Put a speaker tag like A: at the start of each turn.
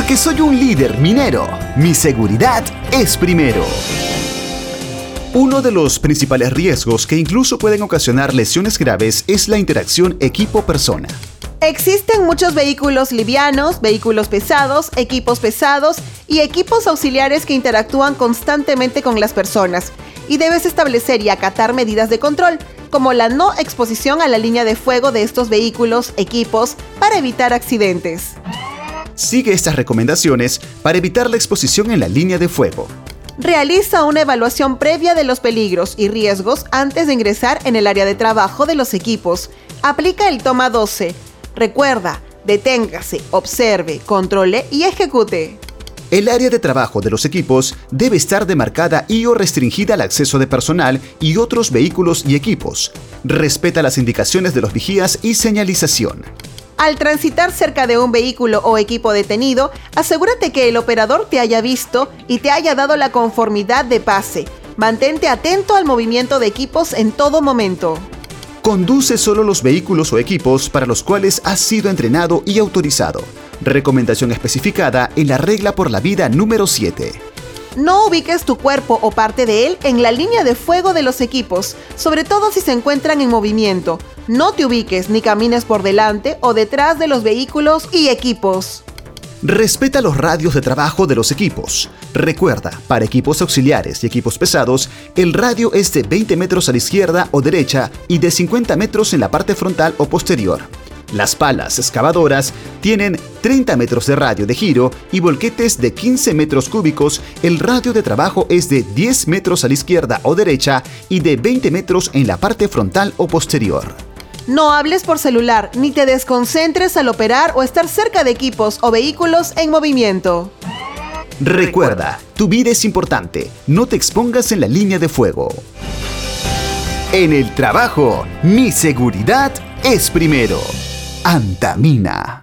A: Porque soy un líder minero, mi seguridad es primero. Uno de los principales riesgos que incluso pueden ocasionar lesiones graves es la interacción equipo-persona.
B: Existen muchos vehículos livianos, vehículos pesados, equipos pesados y equipos auxiliares que interactúan constantemente con las personas. Y debes establecer y acatar medidas de control, como la no exposición a la línea de fuego de estos vehículos, equipos, para evitar accidentes.
A: Sigue estas recomendaciones para evitar la exposición en la línea de fuego.
B: Realiza una evaluación previa de los peligros y riesgos antes de ingresar en el área de trabajo de los equipos. Aplica el toma 12. Recuerda, deténgase, observe, controle y ejecute.
A: El área de trabajo de los equipos debe estar demarcada y/o restringida al acceso de personal y otros vehículos y equipos. Respeta las indicaciones de los vigías y señalización.
B: Al transitar cerca de un vehículo o equipo detenido, asegúrate que el operador te haya visto y te haya dado la conformidad de pase. Mantente atento al movimiento de equipos en todo momento.
A: Conduce solo los vehículos o equipos para los cuales has sido entrenado y autorizado. Recomendación especificada en la regla por la vida número 7.
B: No ubiques tu cuerpo o parte de él en la línea de fuego de los equipos, sobre todo si se encuentran en movimiento. No te ubiques ni camines por delante o detrás de los vehículos y equipos.
A: Respeta los radios de trabajo de los equipos. Recuerda, para equipos auxiliares y equipos pesados, el radio es de 20 metros a la izquierda o derecha y de 50 metros en la parte frontal o posterior. Las palas excavadoras tienen 30 metros de radio de giro y volquetes de 15 metros cúbicos. El radio de trabajo es de 10 metros a la izquierda o derecha y de 20 metros en la parte frontal o posterior.
B: No hables por celular ni te desconcentres al operar o estar cerca de equipos o vehículos en movimiento.
A: Recuerda, tu vida es importante. No te expongas en la línea de fuego. En el trabajo, mi seguridad es primero. Antamina.